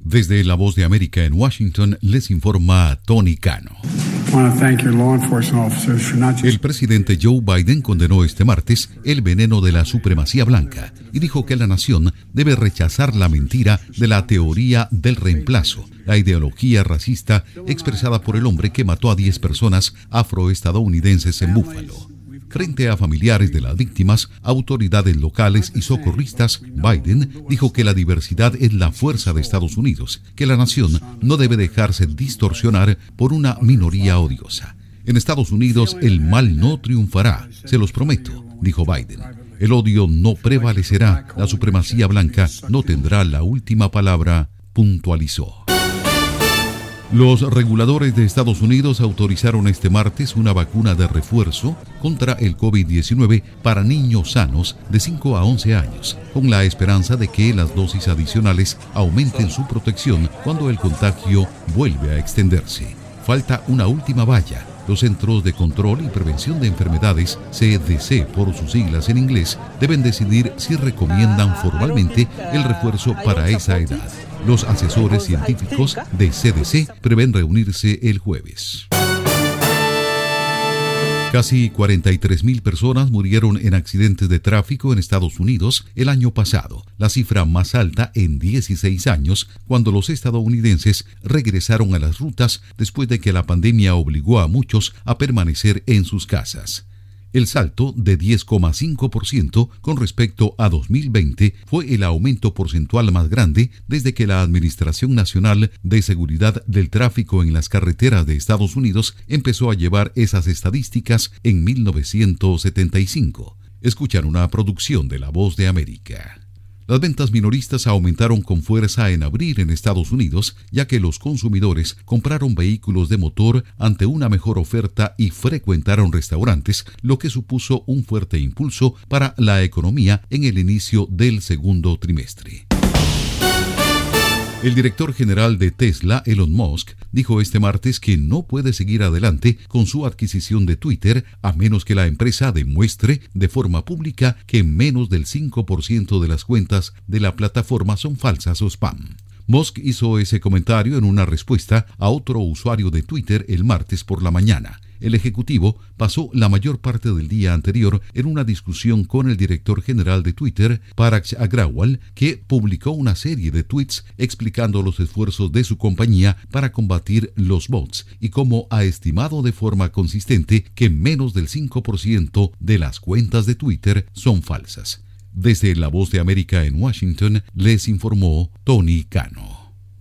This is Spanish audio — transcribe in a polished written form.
Desde La Voz de América en Washington les informa Tony Cano. El presidente Joe Biden condenó este martes el veneno de la supremacía blanca y dijo que la nación debe rechazar la mentira de la teoría del reemplazo, la ideología racista expresada por el hombre que mató a 10 personas afroestadounidenses en Buffalo. Frente a familiares de las víctimas, autoridades locales y socorristas, Biden dijo que la diversidad es la fuerza de Estados Unidos, que la nación no debe dejarse distorsionar por una minoría odiosa. En Estados Unidos el mal no triunfará, se los prometo, dijo Biden. El odio no prevalecerá, la supremacía blanca no tendrá la última palabra, puntualizó. Los reguladores de Estados Unidos autorizaron este martes una vacuna de refuerzo contra el COVID-19 para niños sanos de 5 a 11 años, con la esperanza de que las dosis adicionales aumenten su protección cuando el contagio vuelve a extenderse. Falta una última valla. Los Centros de Control y Prevención de Enfermedades, CDC por sus siglas en inglés, deben decidir si recomiendan formalmente el refuerzo para esa edad. Los asesores científicos de CDC prevén reunirse el jueves. Casi 43,000 personas murieron en accidentes de tráfico en Estados Unidos el año pasado, la cifra más alta en 16 años, cuando los estadounidenses regresaron a las rutas después de que la pandemia obligó a muchos a permanecer en sus casas. El salto de 10,5% con respecto a 2020 fue el aumento porcentual más grande desde que la Administración Nacional de Seguridad del Tráfico en las Carreteras de Estados Unidos empezó a llevar esas estadísticas en 1975. Escuchan una producción de La Voz de América. Las ventas minoristas aumentaron con fuerza en abril en Estados Unidos, ya que los consumidores compraron vehículos de motor ante una mejor oferta y frecuentaron restaurantes, lo que supuso un fuerte impulso para la economía en el inicio del segundo trimestre. El director general de Tesla, Elon Musk, dijo este martes que no puede seguir adelante con su adquisición de Twitter a menos que la empresa demuestre de forma pública que menos del 5% de las cuentas de la plataforma son falsas o spam. Musk hizo ese comentario en una respuesta a otro usuario de Twitter el martes por la mañana. El ejecutivo pasó la mayor parte del día anterior en una discusión con el director general de Twitter, Parag Agrawal, que publicó una serie de tweets explicando los esfuerzos de su compañía para combatir los bots y cómo ha estimado de forma consistente que menos del 5% de las cuentas de Twitter son falsas. Desde La Voz de América en Washington, les informó Tony Cano.